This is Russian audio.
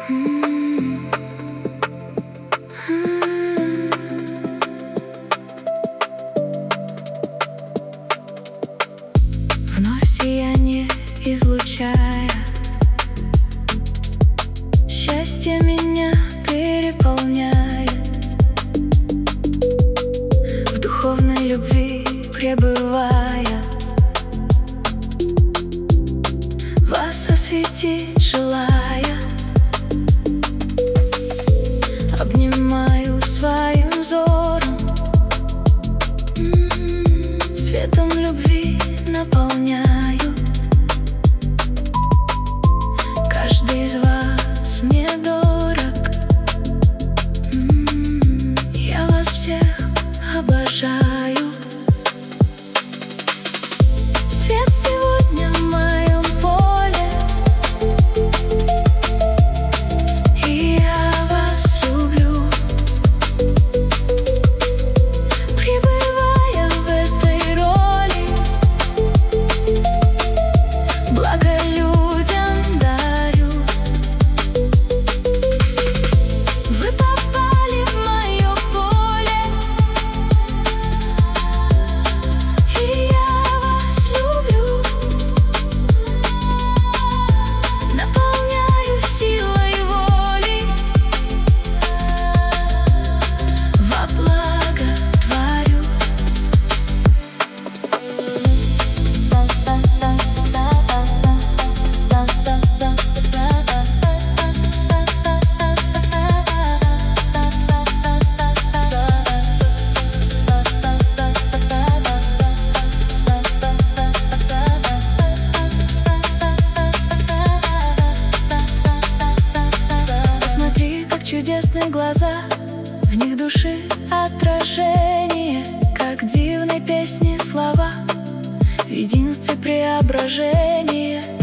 Вновь сияние излучая, счастье меня переполняет. В духовной любви пребывая, вас осветить желая, обнимаю своим взором, светом любви наполняю. Каждый из вас мне дорог, я вас всех обожаю. Свет сегодня в моем поле, и я вас люблю. Пребывая в этой роли, благо людям дарю. Вы попали в мое поле, и я вас люблю. Наполняю силой воли, во благо творю. Посмотри, как чудесные глаза, в них души отражение, как дивной песни слова, в единстве преображение.